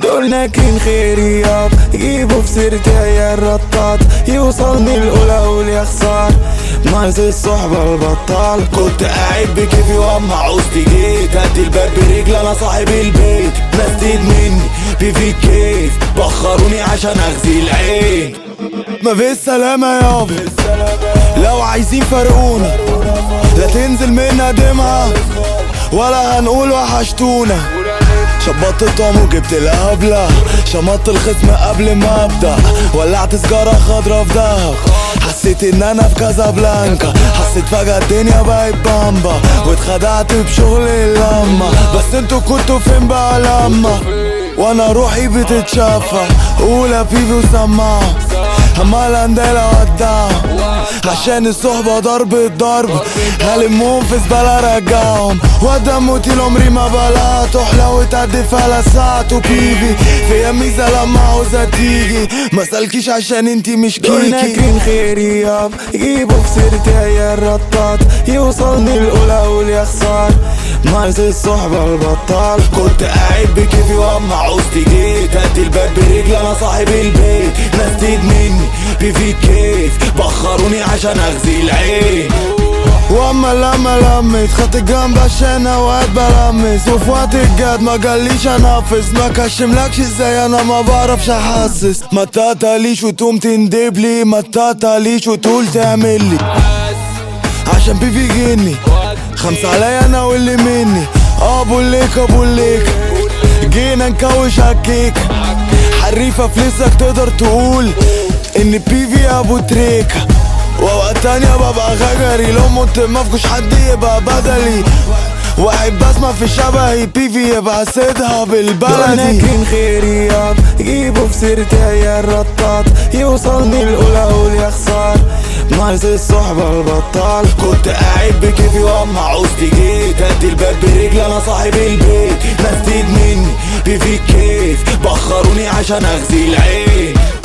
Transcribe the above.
دول ناكرين خيري ياب، يجيبوا في سيرتي هي الرطات، يوصلني الأولى أقول يا خسار ناقص الصحبة البطال. كنت قاعد بكيفي واما عوزتي جيت هدي الباب برجل انا صاحب البيت، ناس تيد مني بيفي كيف بخروني عشان اغزي العين. ما في السلامة يابا لو عايزين فرقونا، لا تنزل منا دمعة ولا هنقول وحشتونا. شبطت الطعم وجبت القبلة، شمطت الخصم قبل ما ابدأ، ولعت سجارة خضرا في دهب، حسيت ان انا في كازابلانكا، حسيت فجأة الدنيا بقت بامبا، واتخدعت بشغل اللمة. بس انتوا كنتوا فين بقى لما وانا روحي بتتشفى؟ اولى بيبي وسماعة عمال اندالة ودعهم، عشان الصحبة ضرب الضرب هلمهم في زبالة رجعهم. ودموتي لعمري ما بلعت وحلو تعدي فلسعت، وبيبي فيا ميزة لما عاوزة تيجي مسألكيش عشان انتي مش كيكي. دول ناكرين خيري ياب، يجيبوا في سيرتي هي الرطات، يوصلني الأولى أقول يا خسار ناقص الصحبة البطال. كنت قاعد بكيفي واما عوزتي جيت هدي الباب برجل انا صاحب البيت، ناس تيد مني بيفي كيف بخروني عشان اغزي العين. واما لما لمت خدت الجنب عشان اوقات بلمس، وفي وقت الجد ما جاليش انفس، ما كشملكش ازاي انا ما بعرفش احسس. ما تقطعليش وتقوم تندبلي، ما تقطعليش وتقول تعملي عشان بيفي جني 5 عليا انا واللي مني. ابو الليك ابو الليك جينا نكوش عالكيك، حريفة في لسك تقدر تقول ان بيفي ابو تريكة. ووقت تانية ببقى غجري لو مت مفكوش حد يبقى بدلي، واحد بسمع في شبهي بيفي يبقى سيدها بالبلدي. دول ناكرين خيري ياب، يجيبوا في سيرتي هي الرطات، يوصلني الأولى أقول يا خسار ناقص الصحبة البطال. كنت قاعد بكيفي واما عوزتي جيت هدي الباب برجل انا صاحب البيت، ناس تيد مني بيفي كيف بخروني عشان اغزي العين.